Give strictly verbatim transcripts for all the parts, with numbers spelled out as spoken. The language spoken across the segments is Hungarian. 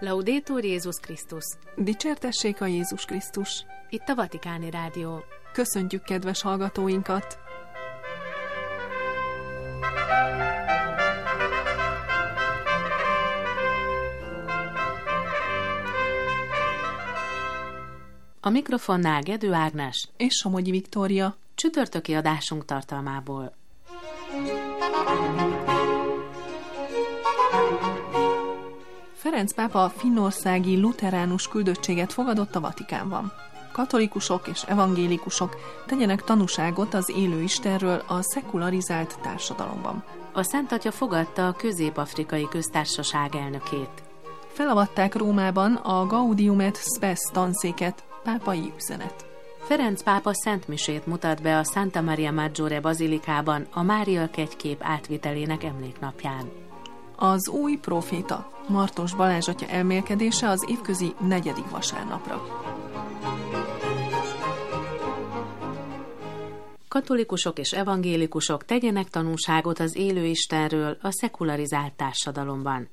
Laudetur Jézus Krisztus! Dicsértessék a Jézus Krisztus! Itt a Vatikáni Rádió. Köszöntjük kedves hallgatóinkat! A mikrofonnál Gedő Ágnes és Somogyi Viktória. Csütörtöki adásunk tartalmából. Ferenc pápa finnországi luteránus küldöttséget fogadott a Vatikánban. Katolikusok és evangélikusok tegyenek tanúságot az élő Istenről a szekularizált társadalomban. A Szent Atya fogadta a Közép-Afrikai Köztársaság elnökét. Felavatták Rómában a Gaudium et Spes tanszéket, pápai üzenet. Ferenc pápa szentmisét mutat be a Santa Maria Maggiore bazilikában a Mária kegykép átvitelének emléknapján. Az új proféta, Martos Balázs atya elmélkedése az évközi negyedik vasárnapra. Katolikusok és evangélikusok tegyenek tanúságot az élő Istenről a szekularizált társadalomban.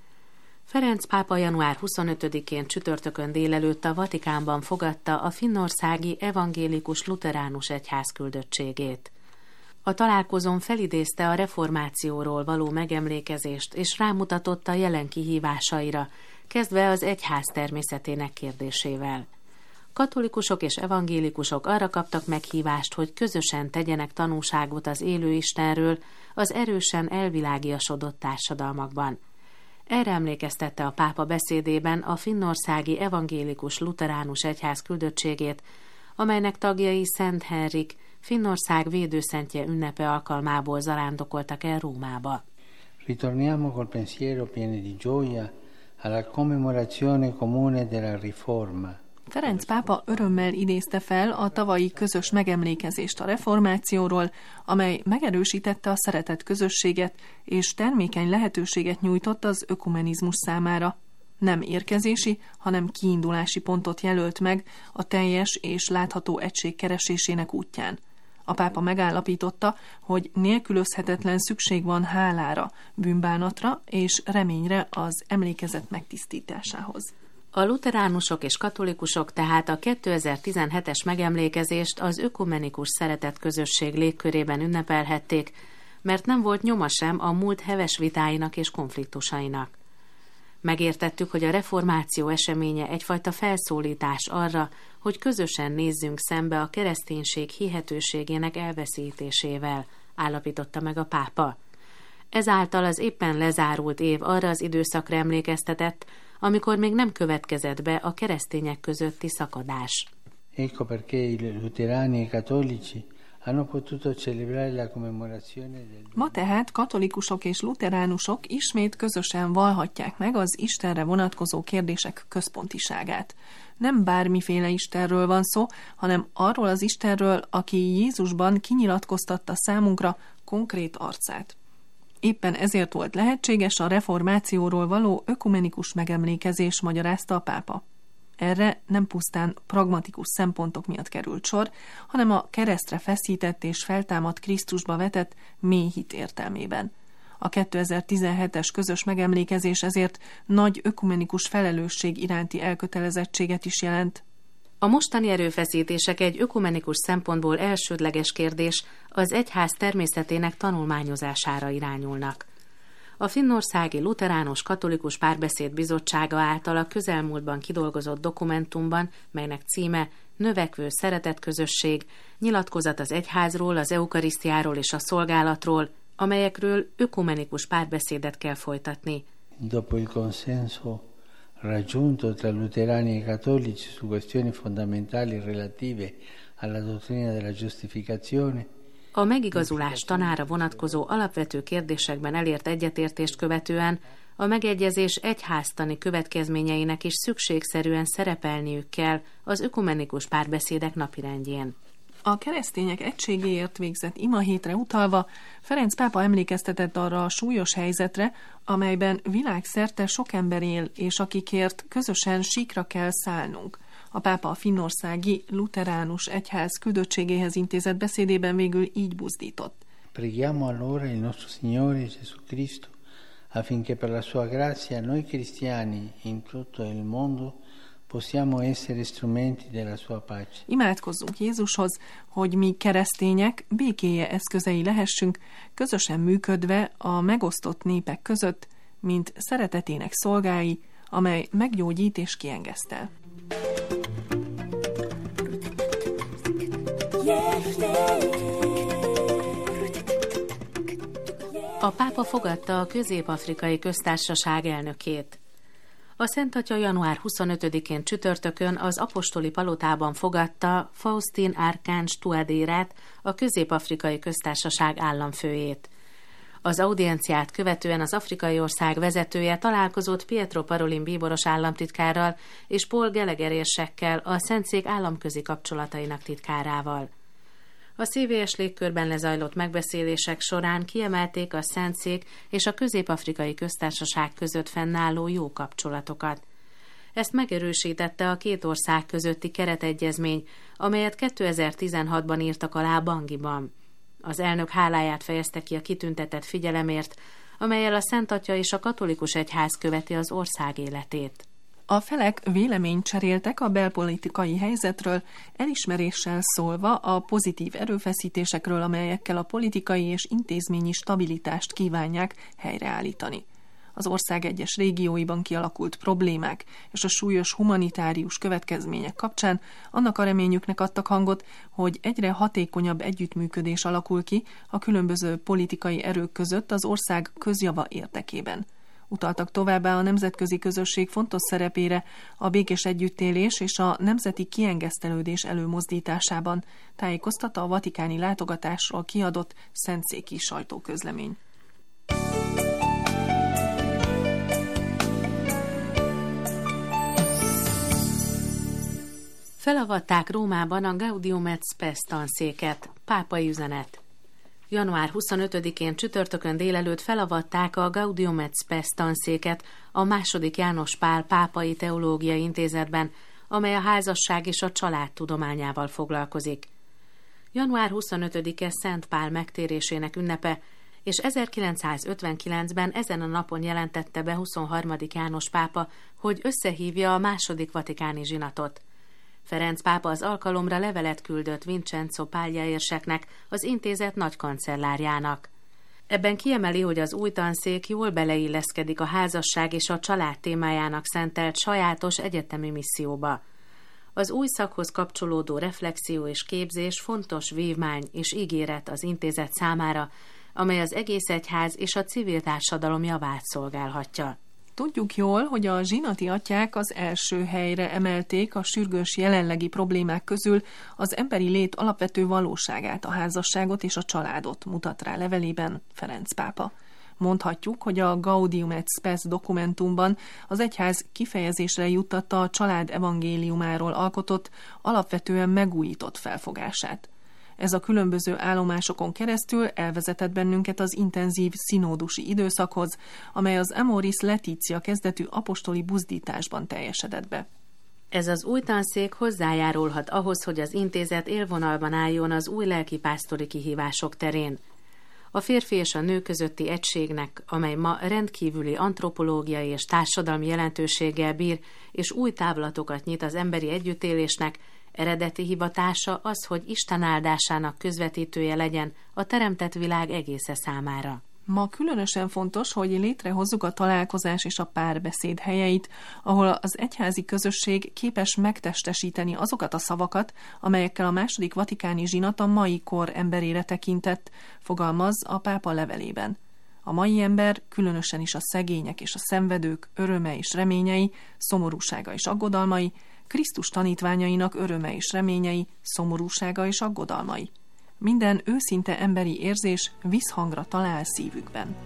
Ferenc pápa január huszonötödikén csütörtökön délelőtt a Vatikánban fogadta a finnországi evangélikus luteránus egyház küldöttségét. A találkozón felidézte a reformációról való megemlékezést és rámutatott a jelen kihívásaira, kezdve az egyház természetének kérdésével. Katolikusok és evangélikusok arra kaptak meghívást, hogy közösen tegyenek tanúságot az élő Istenről az erősen elvilágiasodott társadalmakban. Erre emlékeztette a pápa beszédében a finnországi evangélikus luteránus egyház küldöttségét, amelynek tagjai Szent Henrik, Finnország védőszentje ünnepe alkalmából zarándokoltak el Rómába. Ritorniamo col pensiero pieno di gioia alla commemorazione comune della riforma. Ferenc pápa örömmel idézte fel a tavalyi közös megemlékezést a reformációról, amely megerősítette a szeretett közösséget és termékeny lehetőséget nyújtott az ökumenizmus számára. Nem érkezési, hanem kiindulási pontot jelölt meg a teljes és látható egység keresésének útján. A pápa megállapította, hogy nélkülözhetetlen szükség van hálára, bűnbánatra és reményre az emlékezet megtisztításához. A luteránusok és katolikusok tehát a kétezer-tizenhetes megemlékezést az ökumenikus szeretett közösség légkörében ünnepelhették, mert nem volt nyoma sem a múlt heves vitáinak és konfliktusainak. Megértettük, hogy a reformáció eseménye egyfajta felszólítás arra, hogy közösen nézzünk szembe a kereszténység hihetőségének elveszítésével, állapította meg a pápa. Ezáltal az éppen lezárult év arra az időszakra emlékeztetett, amikor még nem következett be a keresztények közötti szakadás. Ecco perché i luterani e i cattolici hanno potuto celebrare la commemorazione del... Ma tehát katolikusok és luteránusok ismét közösen vallhatják meg az Istenre vonatkozó kérdések központiságát. Nem bármiféle Istenről van szó, hanem arról az Istenről, aki Jézusban kinyilatkoztatta számunkra konkrét arcát. Éppen ezért volt lehetséges a reformációról való ökumenikus megemlékezés, magyarázta a pápa. Erre nem pusztán pragmatikus szempontok miatt került sor, hanem a keresztre feszített és feltámadt Krisztusba vetett mély hit értelmében. A kétezer-tizenhetes közös megemlékezés ezért nagy ökumenikus felelősség iránti elkötelezettséget is jelent. A mostani erőfeszítések egy ökumenikus szempontból elsődleges kérdés az egyház természetének tanulmányozására irányulnak. A finnországi luteránus katolikus párbeszéd bizottsága által a közelmúltban kidolgozott dokumentumban, melynek címe Növekvő szeretetközösség, nyilatkozat az egyházról, az eukarisztiáról és a szolgálatról, amelyekről ökumenikus párbeszédet kell folytatni. Dopo il consenso raggiunto tra luterani e cattolici su questioni fondamentali relative alla dottrina della giustificazione. A megigazulás tanára vonatkozó alapvető kérdésekben elért egyetértést követően a megegyezés egyháztani következményeinek is szükségszerűen szerepelniük kell az ökumenikus párbeszédek napirendjén. A keresztények egységéért végzett imahétre utalva Ferenc pápa emlékeztetett arra a súlyos helyzetre, amelyben világszerte sok ember él, és akikért közösen síkra kell szállnunk. A pápa a finnországi luteránus egyház küldöttségéhez intézett beszédében végül így buzdított. Preghiamo allora il nostro Signore Gesù Cristo affinché per la sua grazia noi cristiani in tutto il mondo possiamo essere strumenti della sua pace. Imádkozzunk Jézushoz, hogy mi keresztények békéje eszközei lehessünk, közösen működve a megosztott népek között, mint szeretetének szolgái, amely meggyógyít és kiengesztel. A pápa fogadta a Közép-afrikai Köztársaság elnökét. A Szent Atya január huszonötödikén csütörtökön az apostoli palotában fogadta Faustin Archange Touadérát, a Közép-afrikai Köztársaság államfőjét. Az audienciát követően az afrikai ország vezetője találkozott Pietro Parolin bíboros államtitkárral és Paul Gallagher érsekkel, a Szentszék államközi kapcsolatainak titkárával. A szívélyes légkörben lezajlott megbeszélések során kiemelték a Szentszék és a Közép-afrikai Köztársaság között fennálló jó kapcsolatokat. Ezt megerősítette a két ország közötti keretegyezmény, amelyet kétezer-tizenhatban írtak alá Bangiban. Az elnök háláját fejezte ki a kitüntetett figyelemért, amellyel a Szent Atya és a katolikus egyház követi az ország életét. A felek véleményt cseréltek a belpolitikai helyzetről, elismeréssel szólva a pozitív erőfeszítésekről, amelyekkel a politikai és intézményi stabilitást kívánják helyreállítani. Az ország egyes régióiban kialakult problémák és a súlyos humanitárius következmények kapcsán annak a reményüknek adtak hangot, hogy egyre hatékonyabb együttműködés alakul ki a különböző politikai erők között az ország közjava érdekében. Utaltak továbbá a nemzetközi közösség fontos szerepére a békés együttélés és a nemzeti kiengesztelődés előmozdításában, tájékoztatta a vatikáni látogatásról kiadott szentszéki sajtóközlemény. Felavatták Rómában a Gaudium et Spes tanszéket. Pápai üzenet. január huszonötödikén csütörtökön délelőtt felavatták a Gaudium et Spes tanszéket a második János Pál Pápai Teológiai Intézetben, amely a házasság és a család tudományával foglalkozik. január huszonötödike Szent Pál megtérésének ünnepe, és ezerkilencszázötvenkilencben ezen a napon jelentette be huszonharmadik János pápa, hogy összehívja a második vatikáni zsinatot. Ferenc pápa az alkalomra levelet küldött Vincenzo Paglia érseknek, az intézet nagykancellárjának. Ebben kiemeli, hogy az új tanszék jól beleilleszkedik a házasság és a család témájának szentelt sajátos egyetemi misszióba. Az új szakhoz kapcsolódó reflexió és képzés fontos vívmány és ígéret az intézet számára, amely az egész egyház és a civil társadalom javát szolgálhatja. Tudjuk jól, hogy a zsinati atyák az első helyre emelték a sürgős jelenlegi problémák közül az emberi lét alapvető valóságát, a házasságot és a családot, mutat rá levelében Ferenc pápa. Mondhatjuk, hogy a Gaudium et Spes dokumentumban az egyház kifejezésre juttatta a család evangéliumáról alkotott, alapvetően megújított felfogását. Ez a különböző állomásokon keresztül elvezetett bennünket az intenzív szinódusi időszakhoz, amely az Amoris Laetitia kezdetű apostoli buzdításban teljesedett be. Ez az új tanszék hozzájárulhat ahhoz, hogy az intézet élvonalban álljon az új lelkipásztori kihívások terén. A férfi és a nő közötti egységnek, amely ma rendkívüli antropológiai és társadalmi jelentőséggel bír, és új távlatokat nyit az emberi együttélésnek, eredeti hivatása az, hogy Isten áldásának közvetítője legyen a teremtett világ egésze számára. Ma különösen fontos, hogy létrehozzuk a találkozás és a párbeszéd helyeit, ahol az egyházi közösség képes megtestesíteni azokat a szavakat, amelyekkel a második vatikáni zsinat a mai kor emberére tekintett, fogalmaz a pápa levelében. A mai ember, különösen is a szegények és a szenvedők öröme és reményei, szomorúsága és aggodalmai, Krisztus tanítványainak öröme és reményei, szomorúsága és aggodalmai. Minden őszinte emberi érzés visszhangra talál szívükben.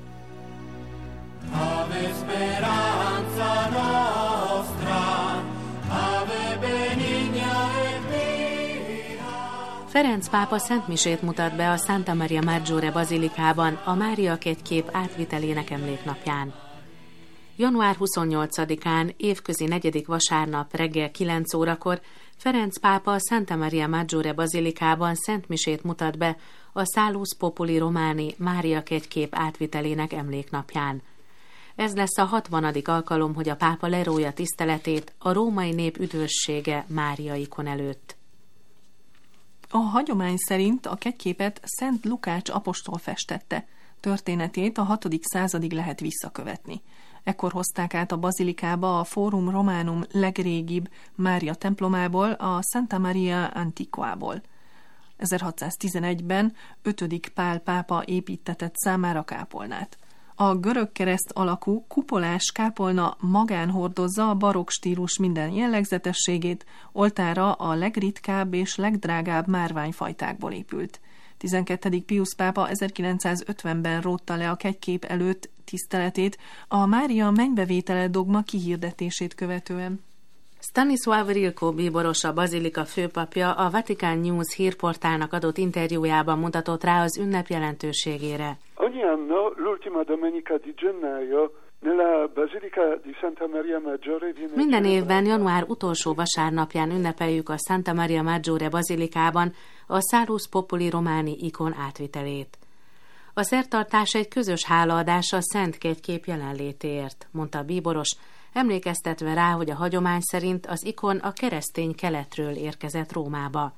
Ave speranza nostra, ave benigna et pia. Ferenc pápa szentmisét mutat be a Santa Maria Maggiore bazilikában a Mária kegykép átvitelének emléknapján. január huszonnyolcadikán, évközi negyedik vasárnap reggel kilenc órakor Ferenc pápa a Santa Maria Maggiore bazilikában szentmisét mutat be a Salus Populi Romani Mária kegykép átvitelének emléknapján. Ez lesz a hatvanadik alkalom, hogy a pápa lerója tiszteletét a római nép üdvössége Mária ikon előtt. A hagyomány szerint a kegyképet Szent Lukács apostol festette. Történetét a hatodik századig lehet visszakövetni. Ekkor hozták át a bazilikába a Forum Romanum legrégibb Mária templomából, a Santa Maria Antiquából. ezerhatszáztizenegyben ötödik Pál pápa építtetett számára kápolnát. A görög kereszt alakú kupolás kápolna magán hordozza a barokk stílus minden jellegzetességét, oltára a legritkább és legdrágább márványfajtákból épült. tizenkettedik Piusz pápa ezerkilencszázötvenben rótta le a kegykép előtt tiszteletét a Mária mennybevétele dogma kihirdetését követően. Stanisław Rilko bíboros, a bazilika főpapja a Vatican News hírportálnak adott interjújában mutatott rá az ünnep jelentőségére. Ogni anno l'ultima domenica di gennaio nella Basilica di Santa Maria Maggiore viene... Minden évben január utolsó vasárnapján ünnepeljük a Santa Maria Maggiore bazilikában a Salus Populi Romani ikon átvitelét. A szertartás egy közös hálaadás a Szent Kegykép jelenlétéért, mondta a bíboros, emlékeztetve rá, hogy a hagyomány szerint az ikon a keresztény keletről érkezett Rómába.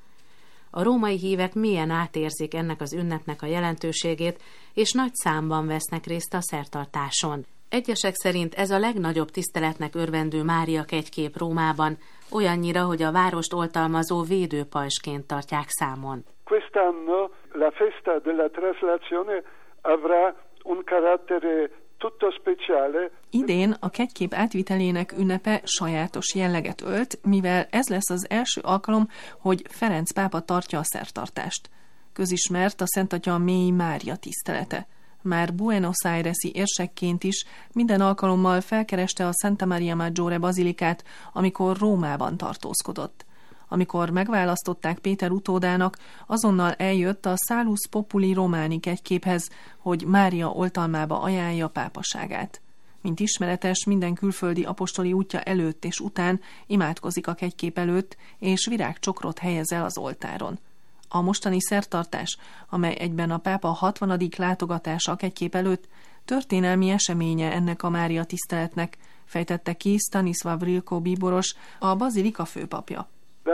A római hívek mélyen átérzik ennek az ünnepnek a jelentőségét, és nagy számban vesznek részt a szertartáson. Egyesek szerint ez a legnagyobb tiszteletnek örvendő Mária kegykép Rómában, olyannyira, hogy a várost oltalmazó védőpajzsként tartják számon. Quest'anno la festa della traslazione avrà un carattere tutto speciale. Idén a kegykép átvitelének ünnepe sajátos jelleget ölt, mivel ez lesz az első alkalom, hogy Ferenc pápa tartja a szertartást. Közismert a Szent Atya mély Mária tisztelete. Már Buenos Aires-i érsekként is minden alkalommal felkereste a Santa Maria Maggiore bazilikát, amikor Rómában tartózkodott. Amikor megválasztották Péter utódának, azonnal eljött a Salus Populi Romani kegyképhez, hogy Mária oltalmába ajánlja pápaságát. Mint ismeretes, minden külföldi apostoli útja előtt és után imádkozik a kegykép előtt, és virágcsokrot helyez el az oltáron. A mostani szertartás, amely egyben a pápa hatvanadik látogatása a kegykép előtt, történelmi eseménye ennek a Mária tiszteletnek, fejtette ki Stanisław Rilko bíboros, a bazilika főpapja.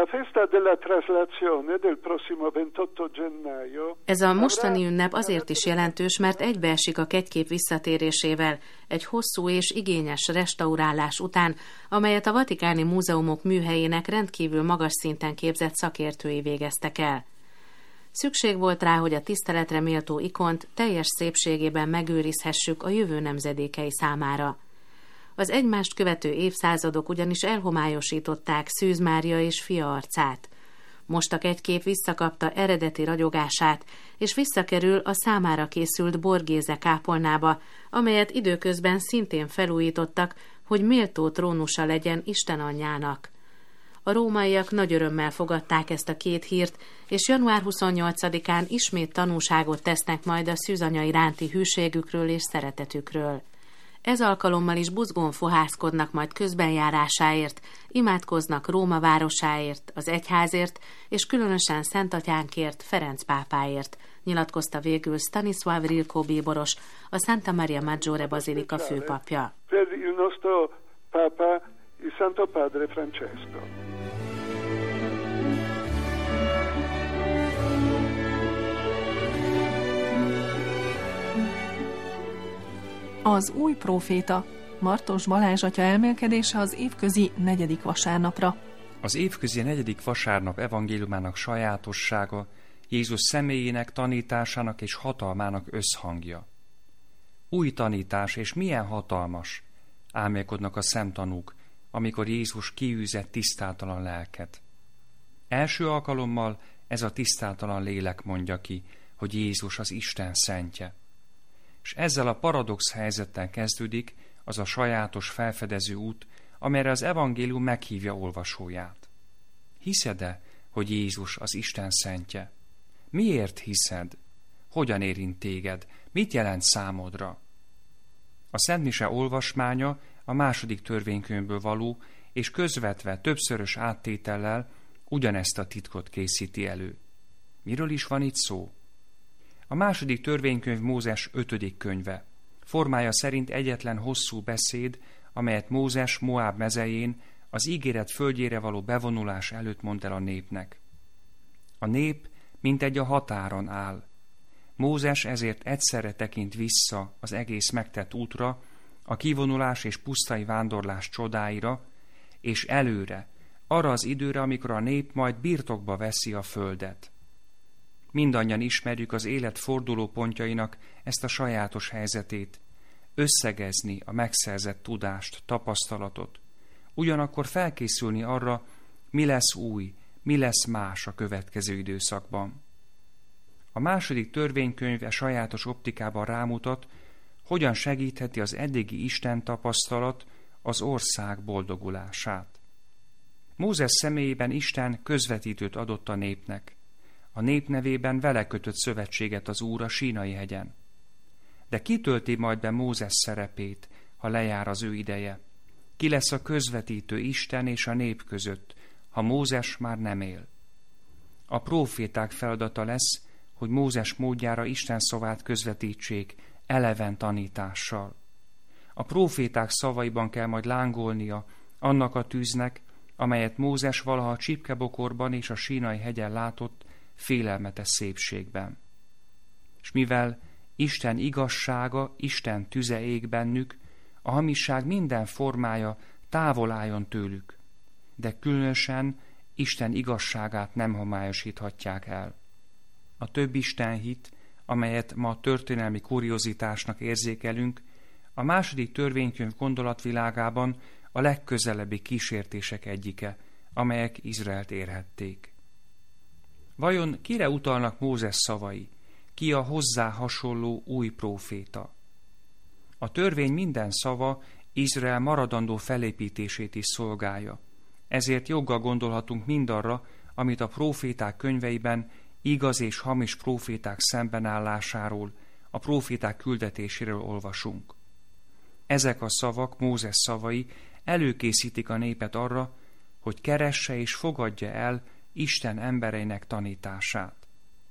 Ez a mostani ünnep azért is jelentős, mert egybeesik a kegykép visszatérésével, egy hosszú és igényes restaurálás után, amelyet a vatikáni múzeumok műhelyének rendkívül magas szinten képzett szakértői végeztek el. Szükség volt rá, hogy a tiszteletre méltó ikont teljes szépségében megőrizhessük a jövő nemzedékei számára. Az egymást követő évszázadok ugyanis elhomályosították Szűz Mária és fia arcát. Most a kegykép visszakapta eredeti ragyogását, és visszakerül a számára készült Borghese kápolnába, amelyet időközben szintén felújítottak, hogy méltó trónusa legyen Isten anyjának. A rómaiak nagy örömmel fogadták ezt a két hírt, és január huszonnyolcadikán ismét tanúságot tesznek majd a szűzanya iránti hűségükről és szeretetükről. Ez alkalommal is buzgón fohászkodnak majd közbenjárásáért, imádkoznak Róma városáért, az egyházért, és különösen Szent Atyánkért, Ferenc pápáért, nyilatkozta végül Stanisław Rilko bíboros, a Santa Maria Maggiore bazilika főpapja. Per il nostro Papa, il Santo Padre Francesco. Az új próféta, Martos Balázs atya elmélkedése az évközi negyedik vasárnapra. Az évközi negyedik vasárnap evangéliumának sajátossága Jézus személyének, tanításának és hatalmának összhangja. Új tanítás, és milyen hatalmas, álmélkodnak a szemtanúk, amikor Jézus kiűzett tisztátalan lelket. Első alkalommal ez a tisztátalan lélek mondja ki, hogy Jézus az Isten szentje. És ezzel a paradox helyzettel kezdődik az a sajátos felfedező út, amelyre az evangélium meghívja olvasóját. Hiszed-e, hogy Jézus az Isten szentje? Miért hiszed? Hogyan érint téged? Mit jelent számodra? A Szent Mise olvasmánya a második törvénykönyvből való, és közvetve többszörös áttétellel ugyanezt a titkot készíti elő. Miről is van itt szó? A második törvénykönyv Mózes ötödik könyve. formája szerint egyetlen hosszú beszéd, amelyet Mózes Moáb mezején az ígéret földjére való bevonulás előtt mond el a népnek. A nép mintegy a határon áll. Mózes ezért egyszerre tekint vissza az egész megtett útra, a kivonulás és pusztai vándorlás csodáira, és előre, arra az időre, amikor a nép majd birtokba veszi a földet. Mindannyian ismerjük az élet fordulópontjainak ezt a sajátos helyzetét, összegezni a megszerzett tudást, tapasztalatot, ugyanakkor felkészülni arra, mi lesz új, mi lesz más a következő időszakban. A második törvénykönyv e sajátos optikában rámutat, hogyan segítheti az eddigi Isten tapasztalat az ország boldogulását. Mózes személyében Isten közvetítőt adott a népnek. A nép nevében vele kötött szövetséget az Úr a Sínai hegyen. De ki tölti majd be Mózes szerepét, ha lejár az ő ideje? Ki lesz a közvetítő Isten és a nép között, ha Mózes már nem él? A próféták feladata lesz, hogy Mózes módjára Isten szavát közvetítsék eleven tanítással. A próféták szavaiban kell majd lángolnia annak a tűznek, amelyet Mózes valaha a Csipkebokorban és a Sínai hegyen látott félelmetes szépségben. És mivel Isten igazsága, Isten tüze ég bennük, a hamisság minden formája távol álljon tőlük, de különösen Isten igazságát nem homályosíthatják el. A több istenhit, amelyet ma történelmi kuriozitásnak érzékelünk, a második törvénykönyv gondolatvilágában a legközelebbi kísértések egyike, amelyek Izraelt érhették. Vajon kire utalnak Mózes szavai? Ki a hozzá hasonló új próféta? A törvény minden szava Izrael maradandó felépítését is szolgálja. Ezért joggal gondolhatunk mindarra, amit a próféták könyveiben igaz és hamis próféták szembenállásáról, a próféták küldetéséről olvasunk. Ezek a szavak, Mózes szavai előkészítik a népet arra, hogy keresse és fogadja el Isten embereinek tanítását.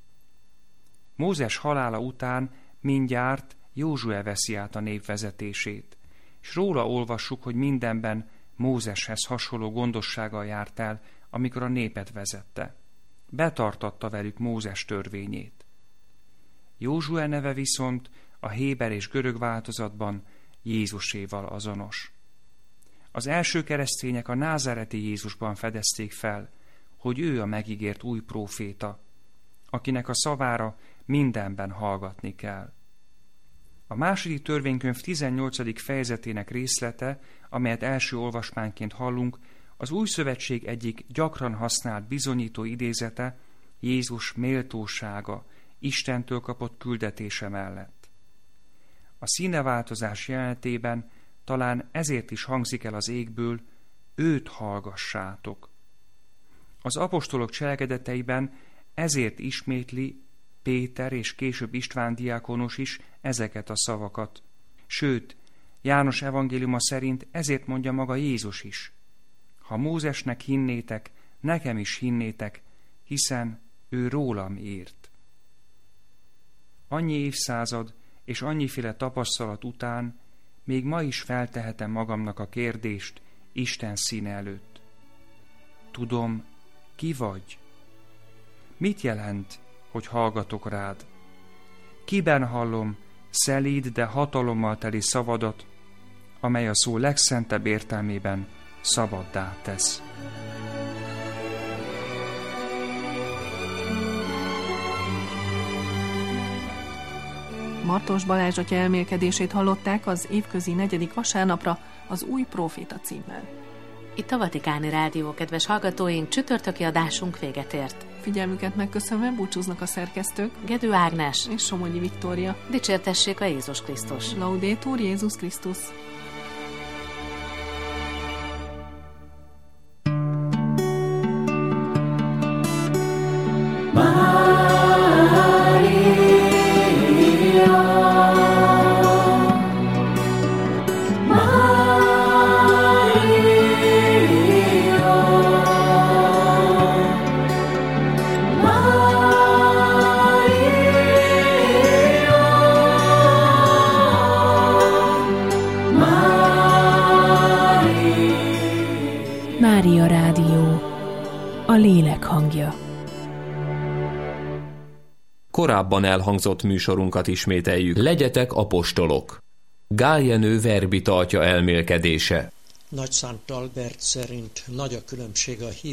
Mózes halála után mindjárt Józsue veszi át a nép vezetését, és róla olvassuk, hogy mindenben Mózeshez hasonló gondossággal járt el, amikor a népet vezette. Betartatta velük Mózes törvényét. Józsue neve viszont a héber és görög változatban Jézuséval azonos. Az első keresztények a názáreti Jézusban fedezték fel, hogy ő a megígért új próféta, akinek a szavára mindenben hallgatni kell. A második törvénykönyv tizennyolcadik fejezetének részlete, amelyet első olvasmányként hallunk, az új szövetség egyik gyakran használt bizonyító idézete Jézus méltósága, Istentől kapott küldetése mellett. A színeváltozás jelenetében talán ezért is hangzik el az égből, őt hallgassátok. Az apostolok cselekedeteiben ezért ismétli Péter és később István diákonos is ezeket a szavakat. Sőt, János evangéliuma szerint ezért mondja maga Jézus is. Ha Mózesnek hinnétek, nekem is hinnétek, hiszen ő rólam írt. Annyi évszázad és annyiféle tapasztalat után még ma is feltehetem magamnak a kérdést Isten színe előtt. Tudom, ki vagy? Mit jelent, hogy hallgatok rád? Kiben hallom szelíd, de hatalommal teli szavadat, amely a szó legszentebb értelmében szabaddá tesz? Martos Balázs atya elmélkedését hallották az évközi negyedik vasárnapra az Új Próféta címmel. Itt a Vatikáni Rádió, kedves hallgatóink, csütörtöki adásunk véget ért. Figyelmüket megköszönve búcsúznak a szerkesztők Gedő Ágnes és Somogyi Viktória. Dicsértessék a Jézus Krisztus. Laudetur Jézus Krisztus. Mária Rádió, a lélek hangja. Korábban elhangzott műsorunkat ismételjük. Legyetek apostolok. Gál Jenő verbi tartja elmélkedése. Nagyszánt Albert szerint nagy a különbség a hív